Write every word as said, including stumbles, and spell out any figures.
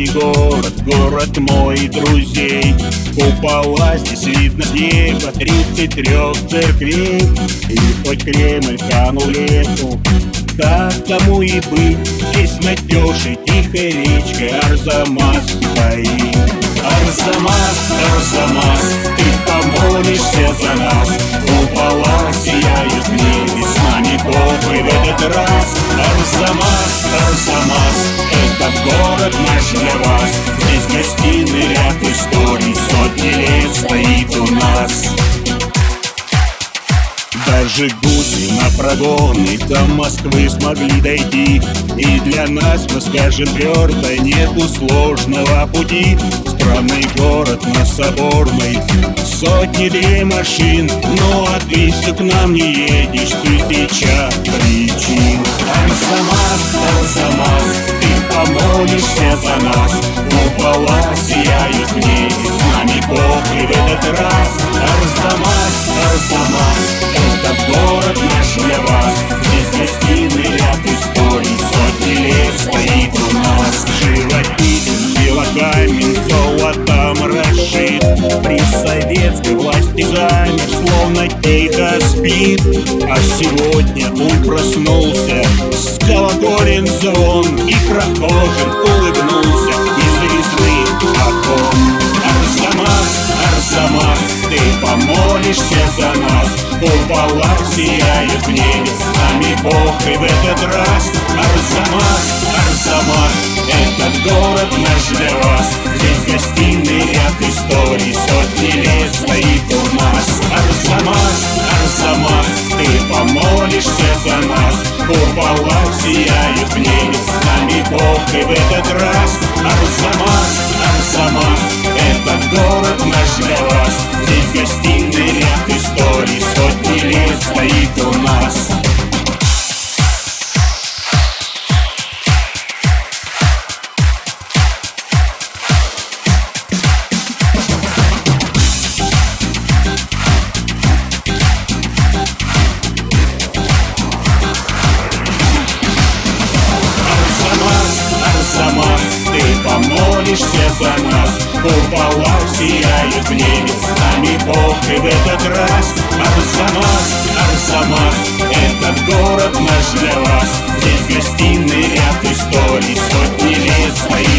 не город, город мой друзей. Купола здесь видно с неба тридцать трех церквей. И хоть Кремль канул лету, так тому и быть. Здесь надежи тихой речкой Арзамас стоит. Арзамас, Арзамас, ты помолишься за нас. Купола сияют в небе, с нами Бог и в этот раз. Арзамас, Арзамас, этот город наш для вас. Здесь гостиный ряд историй, сотни лет стоит у нас. Даже гуси на прогоны до Москвы смогли дойти. И для нас, мы скажем твердо, нету сложного пути. Странный город на Соборной, сотни-две машин. Но а ты все к нам не едешь, тысяча причин. Арзамас, Арзамас, ты помолишься за нас. Купола сияют в небе, с нами Бог и в этот раз. Арзамас, Арзамас, этот город наш для вас. Здесь гостиный ряд историй, сотни лет стоит у нас. Живописен белокамен, золотом расшит. При советской власти замер, словно тихо спит. А сегодня он проснулся, с колоколен звон, и прохожим улыбнулся из резных окон. Арзамас, Арзамас, ты помолишься за нас. Купола сияют в небе, с нами Бог и в этот раз. Арзамас, Арзамас, этот город наш для вас. Здесь гостиный ряд историй, сотни лет стоит у нас. Арзамас, Арзамас, ты помолишься за нас. Купола сияют в небе, с нами Бог и в этот раз. Арзамас, Арзамас, этот город наш для вас. Здесь гостиный ряд историй, сотни лет стоит у нас. Арзамас, ты помолишься за нас. Купола сияют в небе, с нами Бог и в этот раз. Арзамас, Арзамас, этот город наш для вас. Здесь гостиный ряд историй, сотни лет стоит